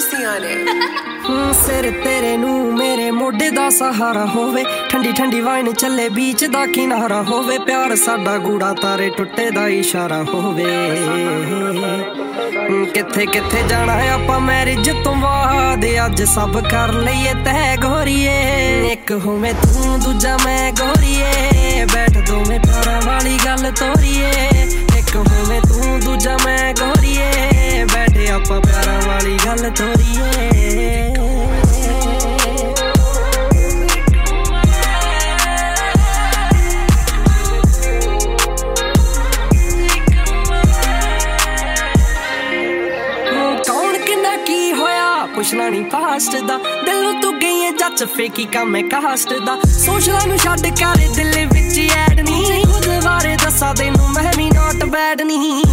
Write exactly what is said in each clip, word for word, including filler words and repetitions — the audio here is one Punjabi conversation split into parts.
mercy on it. ਸਿਰ ਤੇਰੇ ਨੂੰ ਮੇਰੇ ਮੋਢੇ ਦਾ ਸਹਾਰਾ ਹੋਵੇ, ਠੰਡੀ ਠੰਡੀ ਵਾਈਨ ਚੱਲੇ ਬੀਚ ਦਾ ਕਿਨਾਰਾ ਹੋਵੇ, ਪਿਆਰ ਸਾਡਾ ਗੂੜਾ ਤਾਰੇ ਟੁੱਟੇ ਦਾ ਇਸ਼ਾਰਾ ਹੋਵੇ। ਕਿੱਥੇ ਕਿੱਥੇ ਜਾਣਾ ਆਪਾਂ ਮੈਰਿਜ ਤੋਂ ਬਾਅਦ, ਅੱਜ ਸਭ ਕਰ ਲਈਏ ਤੈਅ ਗੋਰੀਏ। ਇੱਕ ਹੋਵੇਂ ਤੂੰ ਦੂਜਾ ਮੈਂ ਗੋਰੀਏ, ਬੈਠ ਦੋਵੇਂ ਪਿਆਰਾਂ ਵਾਲੀ ਗੱਲ ਤੋਰੀਏ। ਇੱਕ ਹੋਵੇਂ ਤੂੰ ਦੂਜਾ ਮੈਂ ਗੋਰੀਏ, ਬੈਠੇ ਆਪਾਂ ਪਿਆਰਾਂ ਵਾਲੀ ਗੱਲ ਤੋਰੀਏ। ਪੁੱਛਣਾ ਨੀ ਪਾਸਟ ਦਾ, ਦਿਲੋਂ ਤੂੰ ਗਈ ਏ ਜੱਜ ਫੇਕੀ ਕੰਮ ਏ ਕਾਸਟ ਦਾ। ਸੋਸ਼ਲਾਂ ਨੂੰ ਛੱਡ ਕਰ ਦਿਲ ਵਿੱਚ ਐਡ ਨੀ, ਖੁਦ ਬਾਰੇ ਦੱਸਾਂ ਤੈਨੂੰ ਮੈਂ ਵੀ ਨੋਟ ਬੈਡ ਨੀ।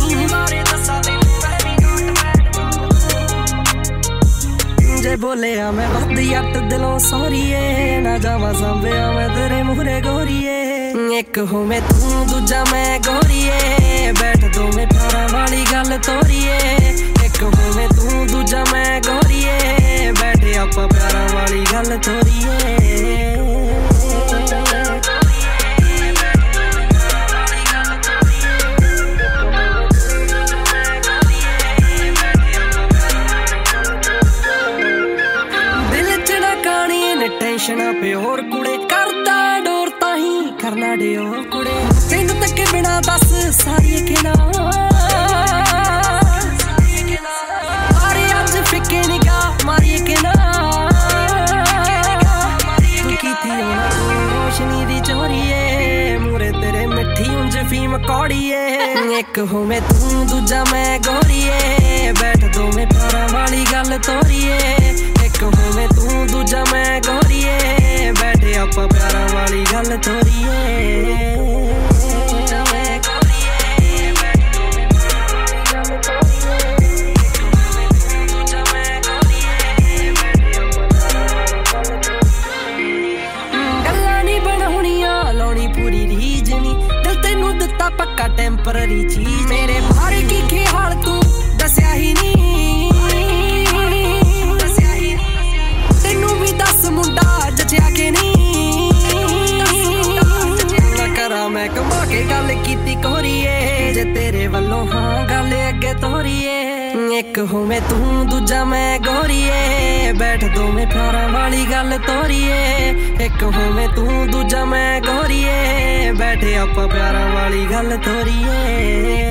ਜੇ ਬੋਲਿਆ ਮੈਂ ਵੱਧ ਜੱਟ ਦਿਲੋਂ ਸੌਰੀਏ, ਨਾ ਜਾਵਾਂ ਸੰਭਿਆ ਮੈਂ ਤੇਰੇ ਮੂਹਰੇ ਗੋਰੀਏ। ਇੱਕ ਹੋਵੇਂ ਤੂੰ ਦੂਜਾ ਮੈਂ ਗੋਰੀਏ, ਬੈਠ ਦੋਵੇਂ ਪਿਆਰਾਂ ਵਾਲੀ ਗੱਲ ਤੋਰੀਏ। ਇੱਕ ਹੋਵੇਂ ਤੂੰ ਦੂਜਾ ਮੈਂ ਗੋਰੀਏ, ਬੈਠੇ ਆਪਾਂ ਪਿਆਰਾਂ ਵਾਲੀ ਗੱਲ ਤੋਰੀਏ। ਟੈਨਸ਼ਨਾਂ ਪਿਓਰ ਕੁੜੇ ਕਰਦਾ ਡੋਰ ਤਾਂ ਹੀ ਕਰਨਾ ਡਿਓ ਕੁੜੇ। ਤੈਨੂੰ ਤੱਕੇ ਬਿਨਾ ਦੱਸ ਸਾਰੀਏ ਕਿਹੜਾ ਮਾਰੇ ਅੱਜ ਫਿੱਕੇ ਨਿਗਾਹ ਮਾਰੀਏ ਕਿਹੜਾ। ਤੂੰ ਕੀਤੀ ਹੋਣਾ ਰੋਸ਼ਨੀ ਦੀ ਚੋਰੀਏ, ਮੂਰੇ ਤੇਰੇ ਮਿੱਠੀ ਉਂਝ ਫੀਮ ਕੌੜੀਏ। ਇੱਕ ਹੋਵੇਂ ਤੂੰ ਦੂਜਾ ਮੈਂ ਗੋਰੀਏ, ਬੈਠ ਦੋਵੇਂ ਪਿਆਰਾਂ ਵਾਲੀ ਗੱਲ ਤੋਰੀਏ। ਇੱਕ ਹੋਵੇਂ ਤੂੰ ਦੂਜਾ ਮੈਂ ਗੋਰੀਏ, ਬੈਠੇ ਆਪਾਂ ਪਿਆਰਾਂ ਵਾਲੀ ਗੱਲ ਤੋਰੀਏ। ਗੱਲਾਂ ਨੀ ਬਣਾਉਣੀਆਂ ਲਾਉਣੀ ਪੂਰੀ ਰੀਝ ਨੀ, ਦਿਲ ਤੈਨੂੰ ਦਿੱਤਾ ਪੱਕਾ ਟੈਂਪਰਰੀ ਚੀਜ਼। ਮੇਰੇ ਬਾਰੇ ਕੀ ਖਿਆਲ ਤੂੰ ਦੱਸਿਆ ਹੀ ਨੀ, ਮੁੰਡਾ ਜੱਜਿਆ ਕਿ ਨਹੀਂ ਨਾ ਕਰਾਂ ਮੈਂ ਕਮਾ ਕੇ ਗੱਲ ਕੀਤੀ ਕੋਰੀਏ। ਜੇ ਤੇਰੇ ਵੱਲੋਂ ਹਾਂ ਗੱਲ ਅੱਗੇ ਤੋਰੀਏ। ਇੱਕ ਹੋਵੇਂ ਤੂੰ ਦੂਜਾ ਮੈਂ ਗੋਰੀਏ, ਬੈਠ ਦੋਵੇਂ ਪਿਆਰਾਂ ਵਾਲੀ ਗੱਲ ਤੋਰੀਏ। ਇੱਕ ਹੋਵੇਂ ਤੂੰ ਦੂਜਾ ਮੈਂ ਗੋਰੀਏ, ਬੈਠੇ ਆਪਾਂ ਪਿਆਰਾਂ ਵਾਲੀ ਗੱਲ ਤੋਰੀਏ।